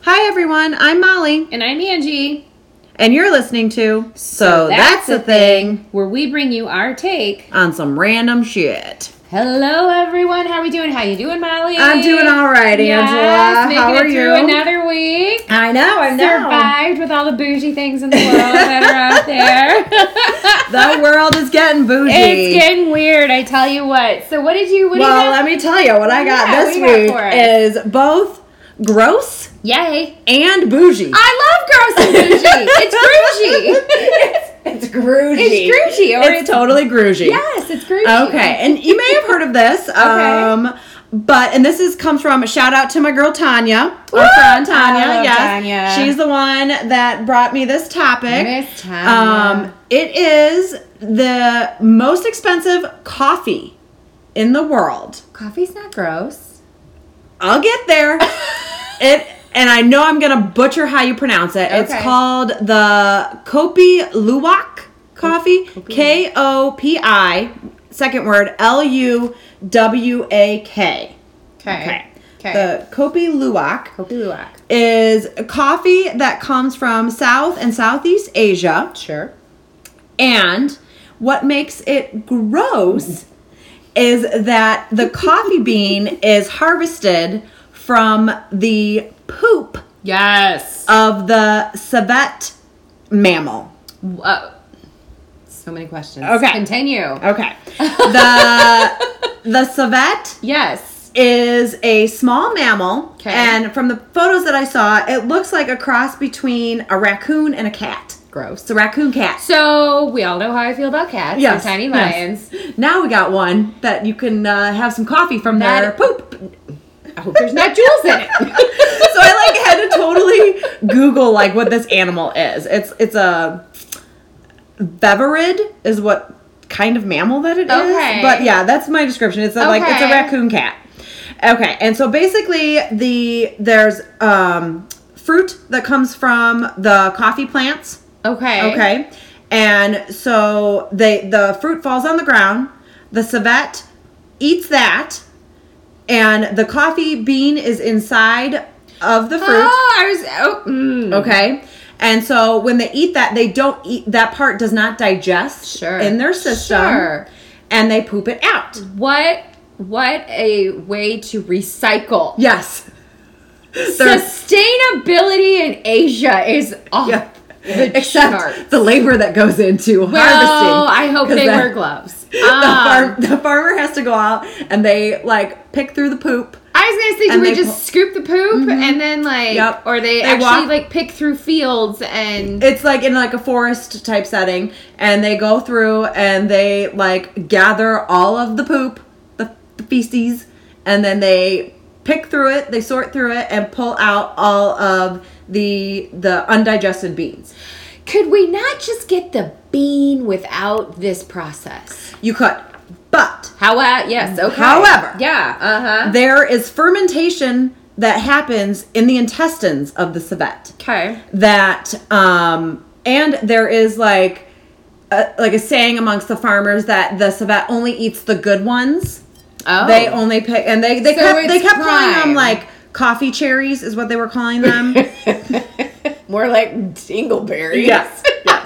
Hi everyone, I'm Molly. And I'm Angie. And you're listening to So That's the Thing, where we bring you our take on some random shit. Hello everyone, how are we doing? How you doing, Molly? I'm doing all right, Angela. Making how are it you? Through another week. I know. Survived with all the bougie things in the world that are out there. The world is getting bougie. It's getting weird, I tell you what. So what do you Well, let me tell you, what I got this week is both gross yay and bougie. I love gross and bougie. It's groushy. It's groushy. It's groushy. It's totally groushy. Yes, it's groushy. Okay, and you may have heard of this. And this comes from a shout out to my girl Tanya. Our friend Tanya. Yes. Tanya. She's the one that brought me this topic. Miss Tanya. It is the most expensive coffee in the world. Coffee's not gross. I'll get there. And I know I'm going to butcher how you pronounce it. Okay. It's called the Kopi Luwak coffee. Kopi, second word, Luwak. Okay. The Kopi Luwak. Is a coffee that comes from South and Southeast Asia. Sure. And what makes it gross is that the coffee bean is harvested from the poop of the civet mammal. So many questions. Okay. Continue. Okay. The civet is a small mammal. Okay. And from the photos that I saw, it looks like a cross between a raccoon and a cat. Gross. It's a raccoon cat. So we all know how I feel about cats. Yes. They're tiny lions. Yes. Now we got one that you can have some coffee from their poop. I hope there's not jewels in it. So I had to totally Google what this animal is. It's a Beverid is what kind of mammal that it is. Okay. But yeah, that's my description. It's it's a raccoon cat. Okay, and so basically there's fruit that comes from the coffee plants. Okay. And so the fruit falls on the ground. The civet eats that. And the coffee bean is inside of the fruit. Okay. And so when they eat that, they don't eat, that part does not digest in their system. Sure. And they poop it out. What a way to recycle. Yes. Sustainability in Asia is off the charts. The labor that goes into harvesting. I hope they wear gloves. The farmer has to go out and they pick through the poop. I was gonna say, do we just scoop the poop and then or they actually pick through fields and it's in a forest type setting, and they go through and they gather all of the poop, the feces, and then they pick through it, they sort through it, and pull out all of the undigested beans. Could we not just get the bean without this process? You could, but yes, okay. However, there is fermentation that happens in the intestines of the civet. Okay. That and there is a saying amongst the farmers that the civet only eats the good ones. Oh. They only pick, and they kept calling them coffee cherries is what they were calling them. More like dingleberries. Yes.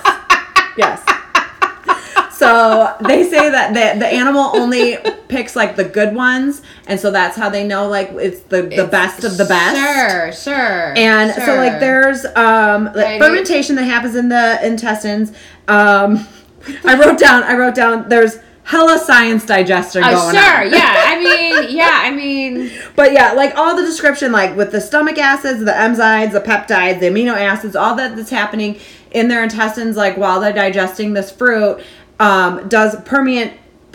So they say that the animal only picks the good ones, and so that's how they know it's the best of the best. Sure. And so there's fermentation that happens in the intestines. I wrote down there's hella science digestion going on. I mean. But all the description, with the stomach acids, the enzymes, the peptides, the amino acids, all that's happening in their intestines, while they're digesting this fruit, does permeate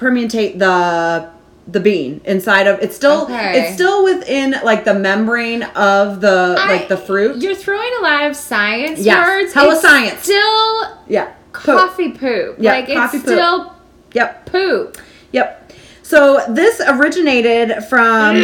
the bean inside of it's still within the membrane of the fruit. You're throwing a lot of science words. Hella science. Still coffee poop. Coffee it's still Yep. Poop. Yep. So this originated from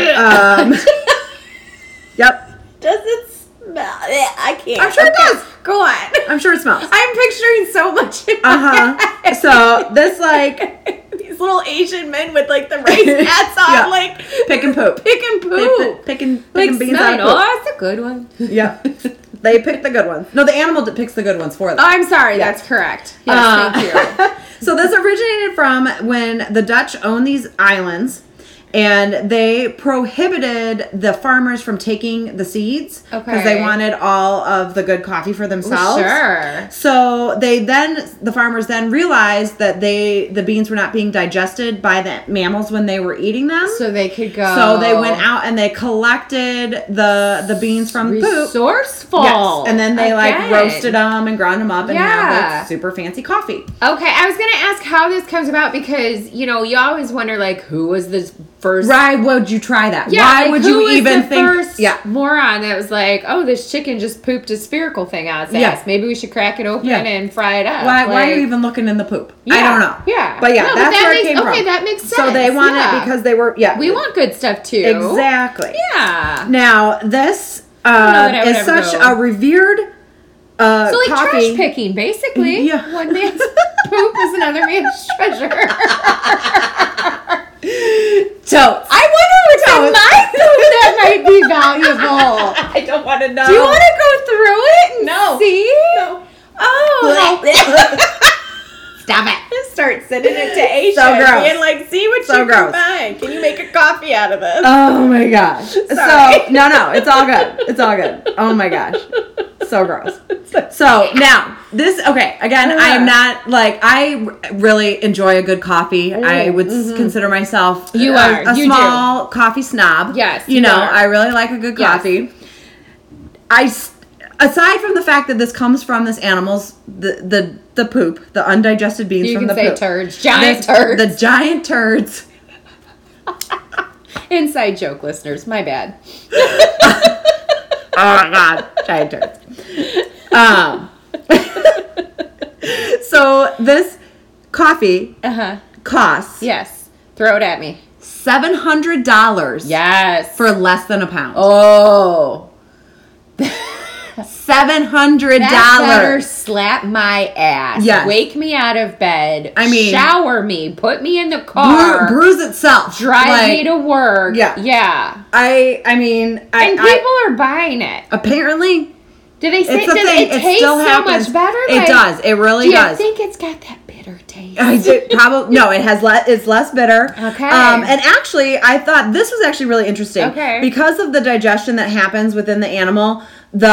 Yep. Does it smell? I can't. I'm sure it does. Go on. I'm sure it smells. I'm picturing so much in my head. So this little Asian men with like the rice hats on, like pick and poop. Picking beans out of poop. Oh, that's a good one. Yeah. They pick the good ones. No, the animal picks the good ones for them. Oh, I'm sorry. Yes. That's correct. Yes, thank you. So this originated from when the Dutch owned these islands, and they prohibited the farmers from taking the seeds because they wanted all of the good coffee for themselves. Sure. So the farmers then realized that the beans were not being digested by the mammals when they were eating them. So they could go. So they went out and they collected the beans from poop. Resourceful. Yes. And then they roasted them and ground them up and had like super fancy coffee. Okay, I was going to ask how this comes about because, you always wonder like who was this first. Why would you try that? Yeah, why like, would you even think? First moron that was like, oh, this chicken just pooped a spherical thing out its ass. Maybe we should crack it open and fry it up. Why are you even looking in the poop? I don't know. Yeah, but that's where it came from. Okay, that makes sense. So they want it because they were we want good stuff too. Exactly. Yeah. Now this is such a revered. So like coffee. trash picking, basically. Yeah. One man's poop is another man's treasure. Totes. I wonder what's in my poop that might be valuable. I don't want to know. Do you want to go through it and see? No. Oh. Stop it. Start sending it to Asia. So gross. Being like, see what you can find. Can you make a coffee out of this? Oh my gosh. Sorry. So, no, it's all good. It's all good. Oh my gosh. So gross. So now again, I am not I really enjoy a good coffee. I would consider myself a small coffee snob. Yes. I really like a good coffee. Aside from the fact that this comes from this animal's the poop, the undigested beans from the poop. You can say turds. Giant turds. The giant turds. Inside joke, listeners. My bad. Oh my god. Giant turds. So this coffee costs. Yes. Throw it at me. $700. Yes. For less than a pound. Oh. $700. That better slap my ass. Yes. Wake me out of bed. I mean, shower me. Put me in the car. Bruise itself. Drive me to work. Yeah. Yeah. I mean, and people are buying it. Apparently. Do they say it tastes still so happens. much better? It does. It really does. Do you think it's got that bitter taste? I do, probably no. It has it's less bitter. Okay. And actually, I thought this was actually really interesting. Okay. Because of the digestion that happens within the animal,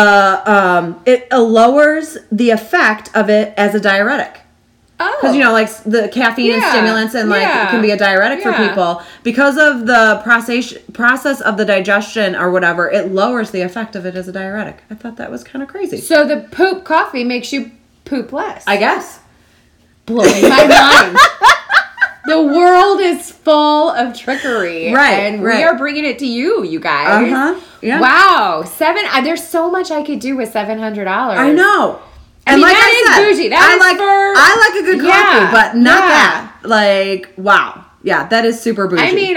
it lowers the effect of it as a diuretic. Oh. Because, the caffeine and stimulants and, it can be a diuretic for people. Because of the process of the digestion or whatever, it lowers the effect of it as a diuretic. I thought that was kind of crazy. So the poop coffee makes you poop less. I guess. Blowing my mind. The world is full of trickery. Right. And we are bringing it to you guys. Uh-huh. Yeah. Wow. There's so much I could do with $700. I know. And like I said, bougie. I like a good coffee, but not that. Wow. Yeah, that is super bougie. I mean,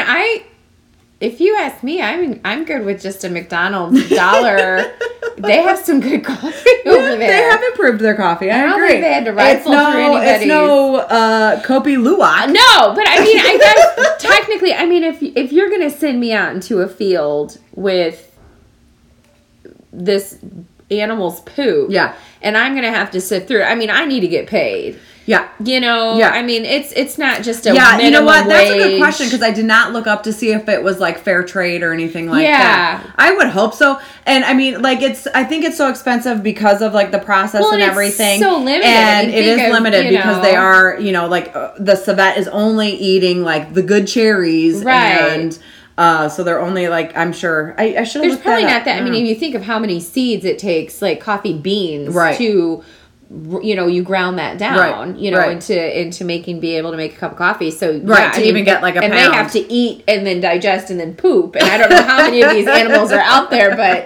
if you ask me, I'm good with just a McDonald's $1. They have some good coffee over there. They have improved their coffee. I agree. don't think they had to rifle through anybody's. It's no Kopi Luwak. No, but I mean, I guess technically, if you're going to send me out into a field with this animal's poop, and I'm going to have to sift through it, I need to get paid. Yeah. It's not just a minimum you know what? That's a good question because I did not look up to see if it was fair trade or anything like that. I would hope so. And I think it's so expensive because of the process and everything. It's so limited. And it is limited because they are, the civet is only eating the good cherries. Right. And so they're only I'm sure I should have. There's probably not that. If you think of how many seeds it takes, coffee beans, to, you ground that down, into be able to make a cup of coffee. So to even get a pound. And they have to eat and then digest and then poop. And I don't know how many of these animals are out there, but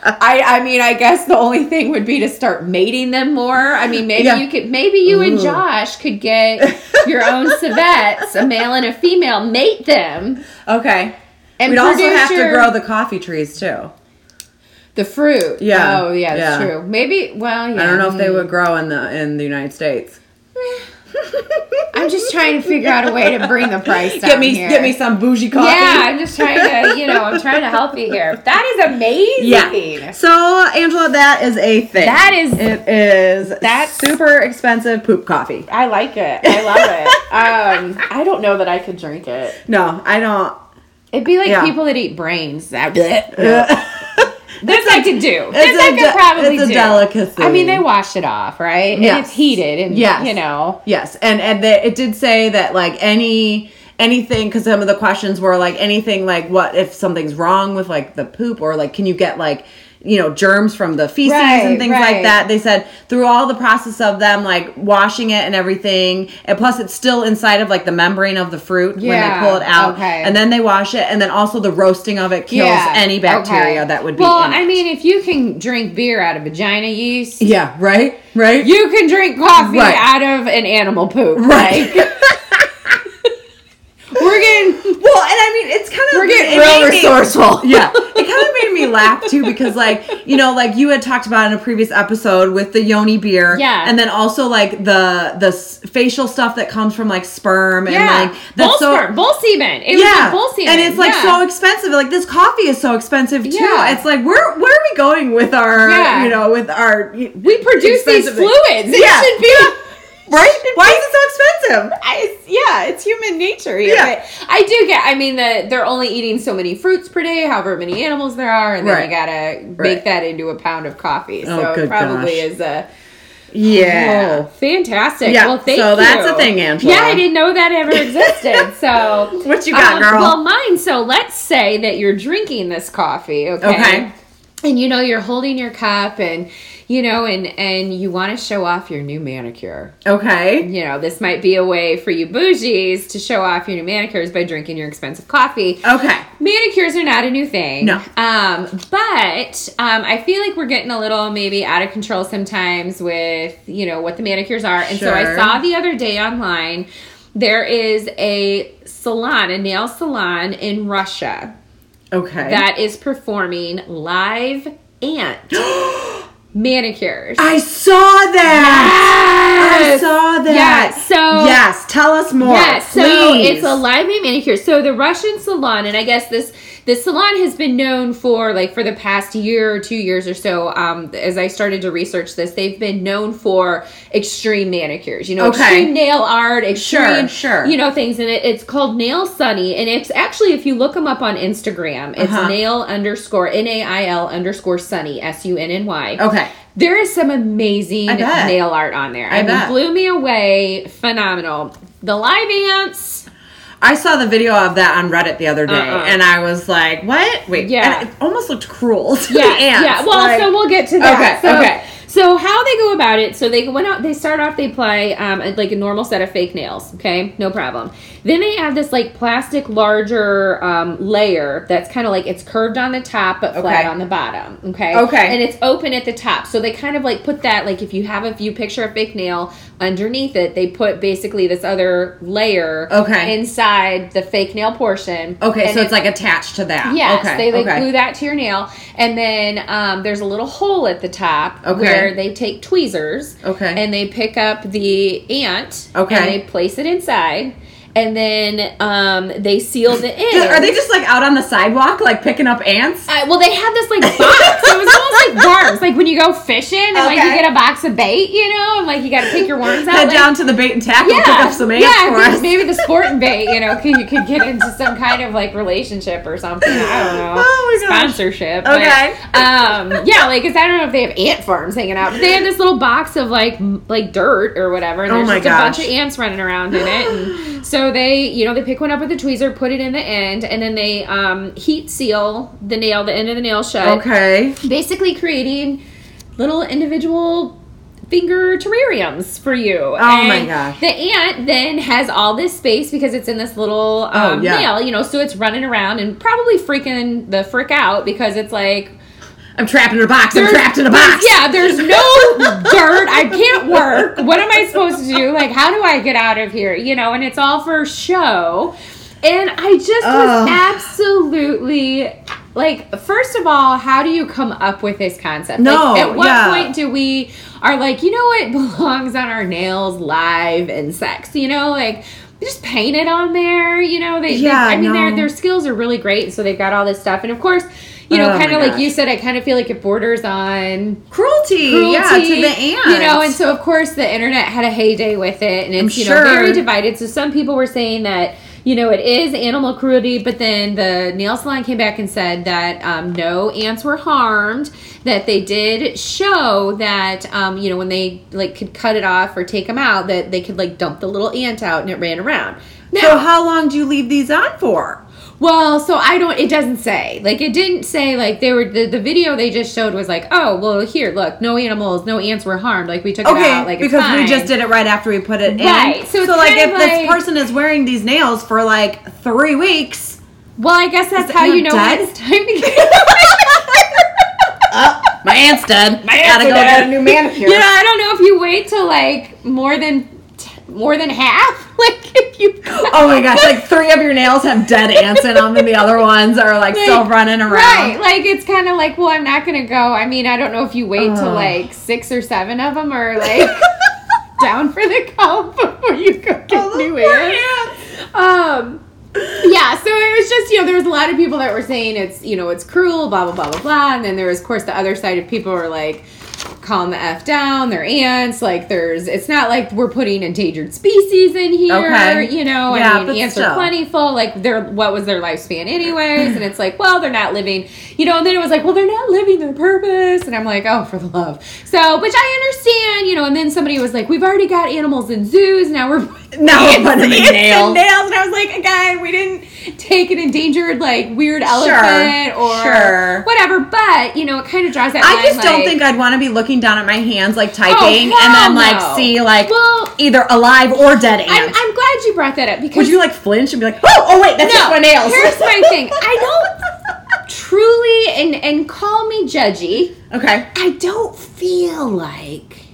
I guess the only thing would be to start mating them more. Maybe you and Josh could get your own civets, a male and a female, mate them. Okay. And we'd also have to grow the coffee trees too. The fruit. Yeah. Oh, yeah, that's true. Maybe, well, yeah. I don't know if they would grow in the United States. I'm just trying to figure out a way to bring the price down here. Get me some bougie coffee. Yeah, I'm just trying to, I'm trying to help you here. That is amazing. Yeah. So, Angela, that is a thing. That's super expensive poop coffee. I like it. I love it. I don't know that I could drink it. No, I don't. It'd be like people that eat brains. This I could do. This I could probably do. It's a delicacy. I mean, they wash it off, right? Yes. And it's heated, and Yes, and it did say that like anything, because some of the questions were like anything like what if something's wrong with like the poop, or like can you get like germs from the feces and things like that. They said through all the process of them like washing it and everything, and plus it's still inside of like the membrane of the fruit when they pull it out, and then they wash it, and then also the roasting of it kills any bacteria that would be in it. I mean, if you can drink beer out of vagina yeast, right, you can drink coffee out of an animal poop, right? We're getting it's kind of we're getting real resourceful. It kind of made me laugh too, because like you had talked about in a previous episode with the yoni beer, and then also like the facial stuff that comes from like sperm and like bull semen. It was like bull semen, and it's like so expensive. Like this coffee is so expensive too. It's like where are we going with our we produce these fluids. It should be. Right? Why is it so expensive? It's human nature. But I do get, they're only eating so many fruits per day, however many animals there are, and then you gotta make that into a pound of coffee. So it probably is a... Yeah. Oh, fantastic. Well, thank you. So that's a thing, Angela. Yeah, I didn't know that ever existed. So what you got, girl? Well, mine. So let's say that you're drinking this coffee, okay? And you're holding your cup, and and you want to show off your new manicure. Okay. This might be a way for you bougies to show off your new manicures by drinking your expensive coffee. Okay. Manicures are not a new thing. No. But I feel like we're getting a little maybe out of control sometimes with, what the manicures are. And so I saw the other day online, there is a nail salon in Russia. Okay. That is performing live ant manicures. I saw that. Yes. I saw that. Yes. So yes, tell us more. Yes. Please. So it's a live manicure. So the Russian salon, and I guess this salon has been known for for the past year or 2 years or so. As I started to research this, they've been known for extreme manicures. Extreme nail art, extreme things. And it's called Nail Sunny, and it's actually, if you look them up on Instagram, it's nail_NAIL_sunny SUNNY. Okay. There is some amazing nail art on there. I mean, blew me away. Phenomenal. The live ants. I saw the video of that on Reddit the other day, and I was like, what? Wait. Yeah. And it almost looked cruel to the ants. Yeah. Well, so we'll get to that. Okay. So how they go about it, so they went out, they start off, they apply like a normal set of fake nails, okay? No problem. Then they add this like plastic larger layer that's kind of like, it's curved on the top but flat on the bottom, okay? And it's open at the top. So they kind of like put that, like if you picture a fake nail, underneath it, they put basically this other layer inside the fake nail portion. Okay, so it's like attached to that. Yes, they glue that to your nail. And then there's a little hole at the top where they take tweezers and they pick up the ant and they place it inside. And then they seal the end. Are they just like out on the sidewalk, like picking up ants? Well, they had this like box. It was almost like worms. Like when you go fishing and like you get a box of bait, and like you got to pick your worms out. Head down to the bait and tackle, pick up some ants for us. Maybe the sport and bait, you could get into some kind of like relationship or something. I don't know. Oh my gosh. Sponsorship. But, because I don't know if they have ant farms hanging out, but they had this little box of like dirt or whatever, and there's just a bunch of ants running around in it, and so they, they pick one up with a tweezer, put it in the end, and then they heat seal the end of the nail shut. Okay. Basically creating little individual finger terrariums for you. Oh my gosh. The ant then has all this space because it's in this little nail, so it's running around and probably freaking the frick out because it's like, I'm trapped in a box. I'm trapped in a box. Yeah, there's no dirt. I can't work. What am I supposed to do? Like, how do I get out of here? And it's all for show. And I just was absolutely like, first of all, how do you come up with this concept? No, like, at what point do we are like, you know what belongs on our nails? Live and sex, you know, like, just paint it on there, you know, their skills are really great. So they've got all this stuff. And of course, you know, kind of like you said, I kind of feel like it borders on cruelty, yeah, to the ant. You know, and so of course the internet had a heyday with it, and it's, know, very divided. So some people were saying that, you know, it is animal cruelty, but then the nail salon came back and said that no ants were harmed, that they did show that, you know, when they, like, could cut it off or take them out, that they could, like, dump the little ant out and it ran around. Now, so how long do you leave these on for? Well, so it doesn't say. Like, it didn't say, like, they were, the video they just showed was like, oh, well, here, look, no ants were harmed. Like, we took it out. Like, because we just did it right after we put it in. Right. So like, if this person is wearing these nails for, like, 3 weeks. Well, I guess that's how you know when it's time to get my aunt's dead. My aunt's gotta go get a new manicure. You know, I don't know if you wait till, like, more than half. Like, if you... Oh my gosh, like 3 of your nails have dead ants in them and the other ones are like still running around. Right, like it's kind of like, well, I'm not going to go. I mean, I don't know if you wait till like 6 or 7 of them are like down for the count before you go get new ants. Yeah, so it was just, you know, there was a lot of people that were saying it's, you know, it's cruel, blah, blah, blah, blah, blah. And then there was, of course, the other side of people were like, calm the F down, they're ants, like it's not like we're putting endangered species in here, you know, I mean, ants are plentiful, like what was their lifespan anyways, and it's like, well, they're not living, you know, and then it was like, well, they're not living their purpose, and I'm like, oh, for the love. So, which I understand, you know, and then somebody was like, we've already got animals in zoos, now we're putting them in nails, and I was like, again, we didn't take an endangered, like, weird elephant or whatever, but, you know, it kind of draws that line. I just don't think I'd want to be looking down at my hands, like, typing, and then, like, see, like, either alive or dead ants. I'm glad you brought that up, because... Would you, like, flinch and be like, oh wait, that's just my nails. Here's my thing. I don't truly, and call me judgy. Okay. I don't feel like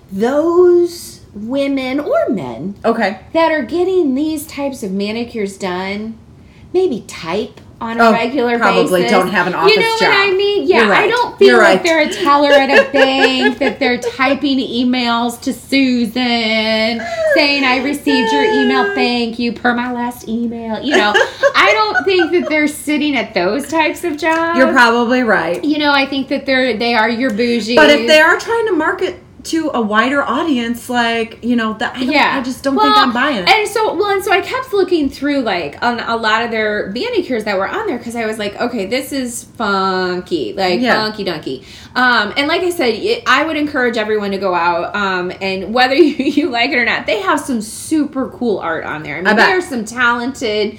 those women or men that are getting these types of manicures done maybe type on a regular probably basis. Don't have an office job. You know what I mean? Yeah, right. I don't feel like they're a teller at a bank, that they're typing emails to Susan saying, I received your email, thank you, per my last email. You know, I don't think that they're sitting at those types of jobs. You're probably right. You know, I think that they are your bougie. But if they are trying to market to a wider audience, like, you know, that I just don't think I'm buying it. And so I kept looking through, like, on a lot of their manicures that were on there, because I was like, okay, this is funky, like, funky dunky. And like I said, I would encourage everyone to go out, and whether you like it or not, they have some super cool art on there. I mean, there are some talented,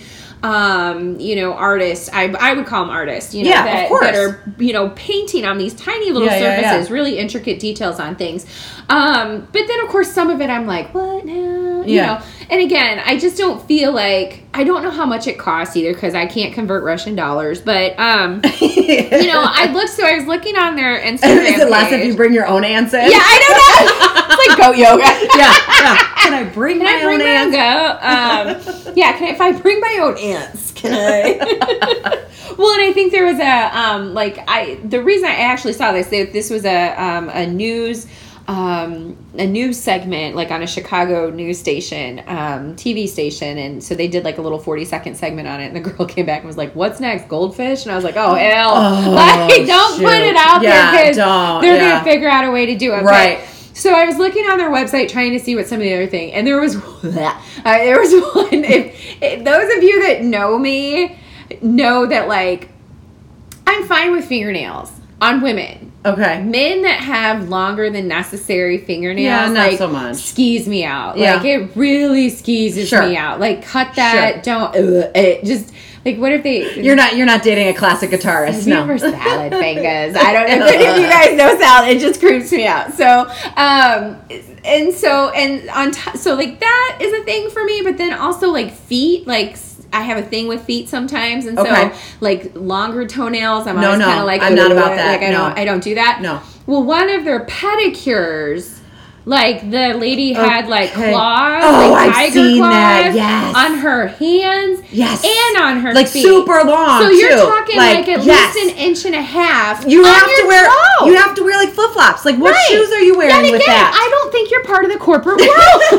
you know, artists, I would call them artists, you know, that are, you know, painting on these tiny little surfaces, really intricate details on things. But then, of course, some of it I'm like, what now? You know, and again, I just don't feel like, I don't know how much it costs either, because I can't convert Russian dollars, but, you know, I was looking on their Instagram Is it less if you bring your own ants in? Yeah, I don't know. It's like goat yoga. Can I bring my own ants? If I bring my own ants, can I? Well, and I think there was the reason I actually saw this was a news segment, like on a Chicago news station, TV station, and so they did like a little 40-second segment on it, and the girl came back and was like, what's next, goldfish? And I was like, oh hell, don't put it out there, because they're gonna figure out a way to do it, right? But, so I was looking on their website trying to see what some of the other thing, and there was one. If those of you that know me know that, like, I'm fine with fingernails on women. Okay. Men that have longer than necessary fingernails, not so much. Skis me out. Yeah. Like, it really skeezes me out. Like, cut that. Don't. It just. Like, what if they... You're not dating a classic guitarist, no. For salad fingers. I don't know if you guys know salad. It just creeps me out. So, so like, that is a thing for me. But then also, like, feet, like, I have a thing with feet sometimes. And so, like, longer toenails, I'm always kind of like... I'm not about that. Like, I don't do that. No. Well, one of their pedicures... Like, the lady had, like, claws, oh, like I've tiger seen claws that. Yes. on her hands and on her like, feet. super long, so you're too. talking, like at least an inch and a half you on have your to wear toe. You have to wear, like, flip-flops. Like, what shoes are you wearing with that? I don't think you're part of the corporate world.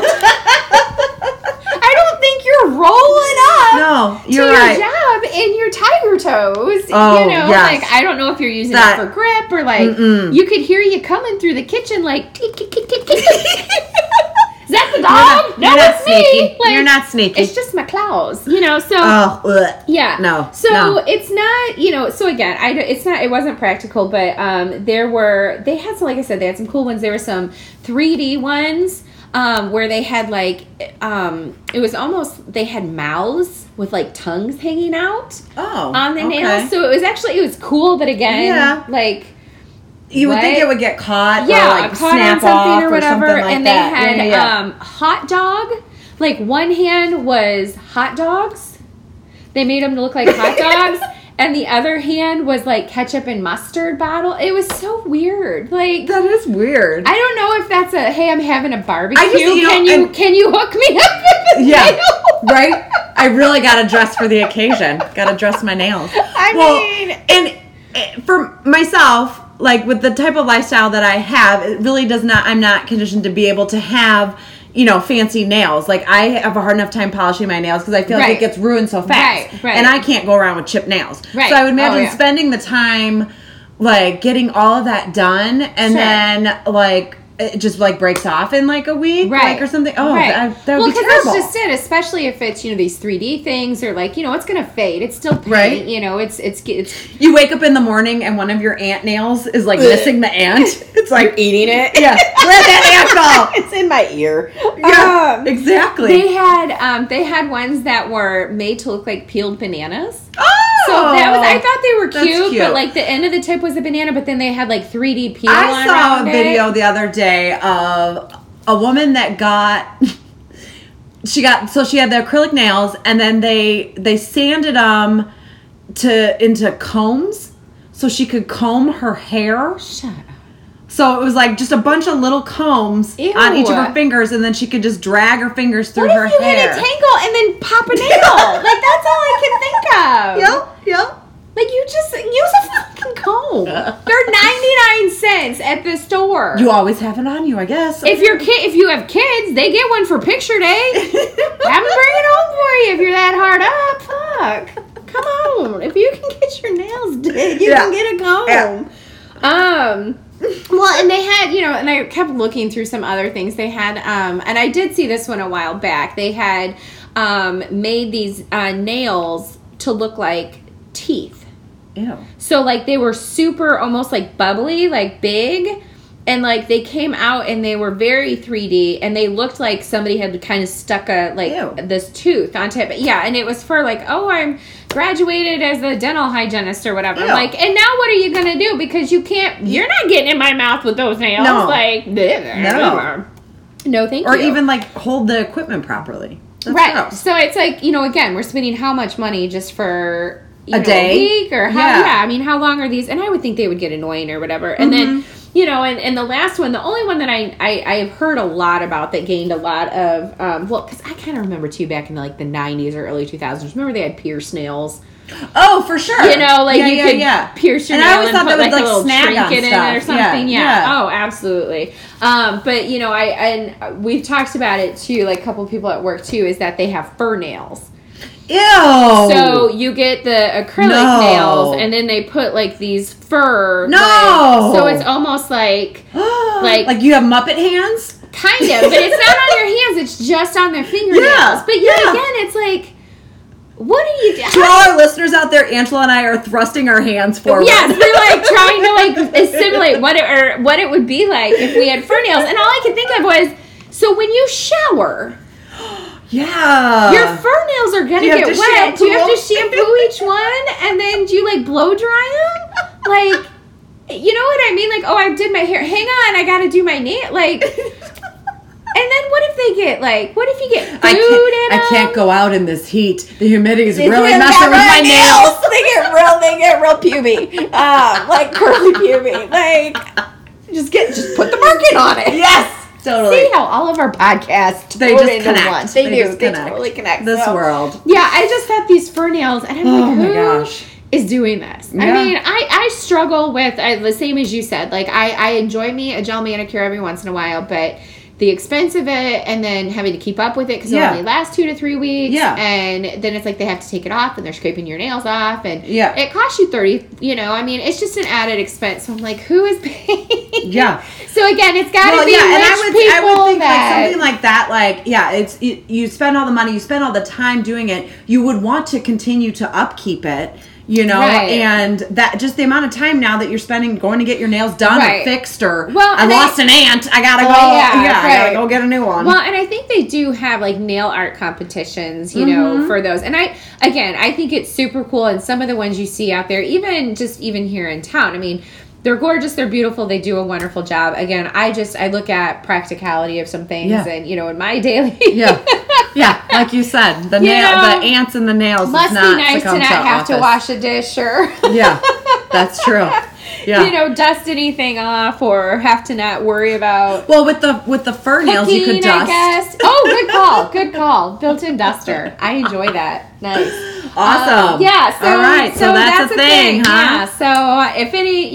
I don't think you're rolling up to your job in your tiger toes. Oh, you know, like, I don't know if you're using it for grip or, like, you could hear you coming through the kitchen, like, tick, tick, tick, tick, tick. Is that the dog? No, it's me. Like, you're not sneaky. It's just my claws, you know, so. Oh, yeah. No. So it's not, you know, so again, it wasn't practical, but they had some, like I said, they had some cool ones. There were some 3D ones. Where they had, like, it was almost, they had mouths with, like, tongues hanging out on the nails. So it was cool, but again, like, you would think it would get caught or, like, caught snap on something off or whatever. something like and that. They had hot dog. Like, one hand was hot dogs. They made them look like hot dogs. And the other hand was, like, ketchup and mustard bottle. It was so weird. Like, that is weird. I don't know if that's hey, I'm having a barbecue. Can you hook me up with a nail? Right? I really got to dress for the occasion. Got to dress my nails. And for myself, like, with the type of lifestyle that I have, it really does not, I'm not conditioned to be able to have, you know, fancy nails. Like, I have a hard enough time polishing my nails because I feel like it gets ruined so fast. Right. And I can't go around with chipped nails. Right. So I would imagine spending the time, like, getting all of that done and then, like, it just, like, breaks off in, like, a week, like, or something. Oh, that would be terrible. Well, because that's just it, especially if it's, you know, these 3D things or, like, you know, it's going to fade. It's still paint, you know, it's... You wake up in the morning and one of your ant nails is, like, missing the ant. It's like... You're eating it? Yeah. Where'd that ant go? It's in my ear. Yeah, exactly. They had ones that were made to look like peeled bananas. Oh! So I thought they were cute, but, like, the end of the tip was a banana, but then they had, like, 3D peel on I saw a video the other day of a woman that she had the acrylic nails, and then they sanded them into combs so she could comb her hair. Shut up. So it was like just a bunch of little combs on each of her fingers, and then she could just drag her fingers through her hair. What if you hit a tangle and then pop a nail? Like, that's all I can think of. Yep. Like, you just use a fucking comb. They're 99 cents at the store. You always have it on you, I guess. If you have kids, they get one for picture day. Have them bring it home for you if you're that hard up. Fuck. Come on. If you can get your nails did, you can get a comb. Yeah. Well, and they had, you know, and I kept looking through some other things. They had, and I did see this one a while back. They had made these nails to look like teeth. Ew. So, like, they were super, almost like bubbly, like big, and, like, they came out and they were very 3D, and they looked like somebody had kind of stuck this tooth onto it. But yeah, and it was for, like, oh, I'm graduated as a dental hygienist or whatever. Ew. Like, and now what are you going to do? Because you're not getting in my mouth with those nails. No. Like, no, thank you. Or even, like, hold the equipment properly. That's gross. So it's like, you know, again, we're spending how much money just for... a day? A week or how? Yeah, I mean, how long are these? And I would think they would get annoying or whatever. And then, you know, and the last one, the only one that I have heard a lot about that gained a lot of, because I kind of remember too back in the 90s or early 2000s. Remember they had pierce nails? Oh, for sure. You know, like you could pierce your nail and put like a little trinket in it or something. Yeah. Oh, absolutely. But you know, we've talked about it too. Like a couple of people at work too, is that they have fur nails. Ew. So you get the acrylic nails, and then they put like these fur. No. So it's almost like like you have Muppet hands. Kind of, but it's not on their hands. It's just on their fingernails. Yeah. But yet again, it's like, what are you doing? To all our listeners out there, Angela and I are thrusting our hands forward. Yes, we're like trying to like assimilate what it would be like if we had fur nails, and all I could think of was, so when you shower. Yeah. Your fur nails are going to get wet. Do you have to shampoo each one? And then do you, like, blow dry them? Like, you know what I mean? Like, oh, I did my hair. Hang on, I got to do my nail. Like, and then what if they get, like, what if you get food in them? I can't go out in this heat. The humidity is really messing with my nails. They get real puby. Like curly puby. Like, just put the market on it. Yes. Totally. See how all of our podcasts they just connect. They do. They totally connect. This world. Yeah, I just got these fur nails, and I'm like, who is doing this? Yeah. I mean, I struggle with the same as you said. Like, I enjoy me a gel manicure every once in a while, but the expense of it, and then having to keep up with it because it only lasts 2 to 3 weeks. Yeah. And then it's like they have to take it off and they're scraping your nails off. And it costs you $30, I mean, it's just an added expense. So I'm like, who is paying? Yeah. So again, it's got to be rich and I would think like something like that, like, you spend all the money, you spend all the time doing it, you would want to continue to upkeep it. And that just the amount of time now that you're spending going to get your nails done or fixed or I lost an ant, I gotta go. I gotta go get a new one. Well, and I think they do have like nail art competitions, for those. And I think it's super cool. And some of the ones you see out there, even here in town, I mean, they're gorgeous. They're beautiful. They do a wonderful job. Again, I look at practicality of some things, and in my daily, like you said, the ants and the nails must be nice to not have to wash a dish or that's true. Yeah. Dust anything off or have to not worry about. Well, with the fur nails, you could dust. I guess. Oh, good call. Built-in duster. I enjoy that. Nice. Awesome. So, all right. So that's a thing, huh? Yeah. So if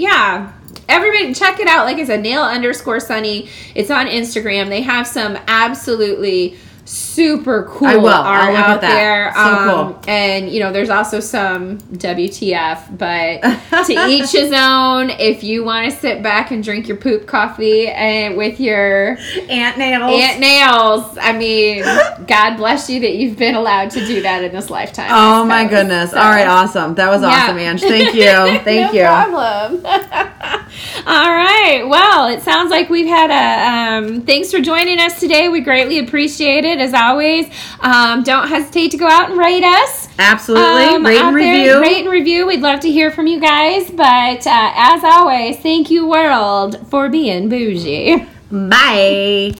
everybody check it out. Like I said, nail_sunny. It's on Instagram. They have some absolutely super cool art out there. So cool. And there's also some WTF, but to each his own. If you want to sit back and drink your poop coffee and with your ant nails, I mean, God bless you that you've been allowed to do that in this lifetime. Oh my goodness. So. All right, awesome. That was awesome, Ange. Thank you. Thank you. No problem. All right. Well, it sounds like we've had thanks for joining us today. We greatly appreciate it. As always, don't hesitate to go out and rate us. Absolutely. Rate and review. We'd love to hear from you guys. But as always, thank you, world, for being bougie. Bye.